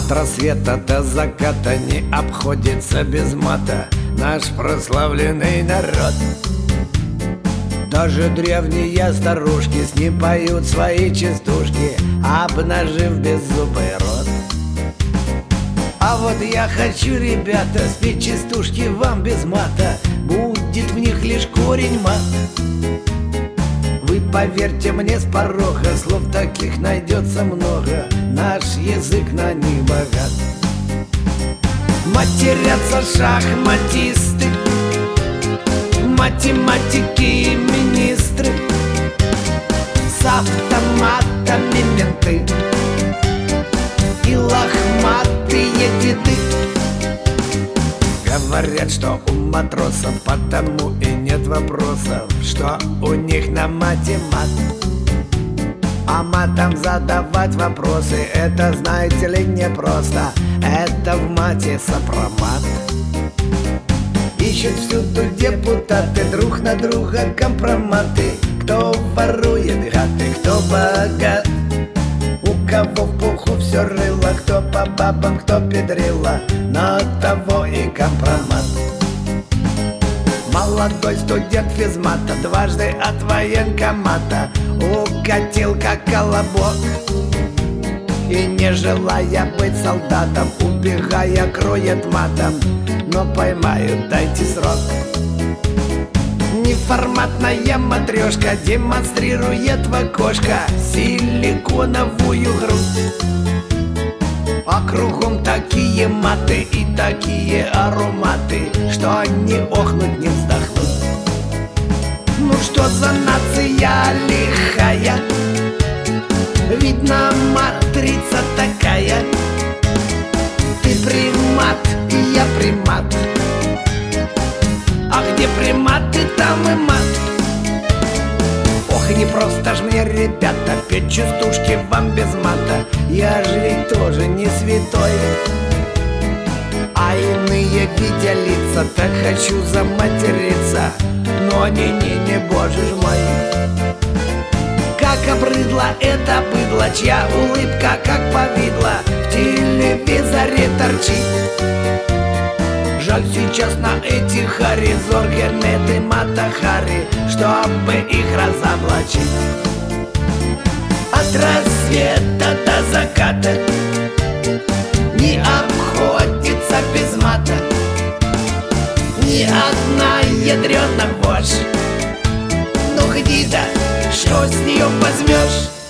От рассвета до заката не обходится без мата наш прославленный народ. Даже древние старушки с ним поют свои частушки, обнажив беззубый рот. А вот я хочу, ребята, спеть частушки вам без мата. Будет в них лишь корень мат. Вы поверьте мне с порога, слов таких найдется много. Наш язык на них богат. Матерятся шахматисты, математики и министры, с автоматами менты и лохматые деды. Говорят, что у матросов потому и нет вопросов, что у них на мате мат. А матом задавать вопросы, это, знаете ли, непросто. Это в мате сопромат. Ищут всюду депутаты друг на друга компроматы. Кто ворует хаты, кто богат, у кого в пуху все рыло, кто по бабам, кто педрила, на того и компромат. Молодой студент физмата дважды от военкомата укатил как колобок. И не желая быть солдатом, убегая, кроет матом, но поймают, дайте срок. Неформатная матрешка демонстрирует в окошко силиконовую грудь. А кругом такие маты и такие ароматы, что они охнуть не вздохнут. Ну что за нация лихая, видно матрица такая. Ты примат, и я примат, а где приматы, там и мат. Ох, не просто ж мне, ребята, петь частушки вам без мата. Я же ведь тоже не святой, а иные видя лица, так хочу заматериться, но не, боже ж мой. Как обрыдла это быдло, чья улыбка как повидло в телевизоре торчит. Жаль сейчас на эти хари, Зоргермет и Матахари, чтобы их разоблачить. От рассвета до заката не обходится без мата ни одна ядрёна вошь. Ну гнида, что с неё возьмешь?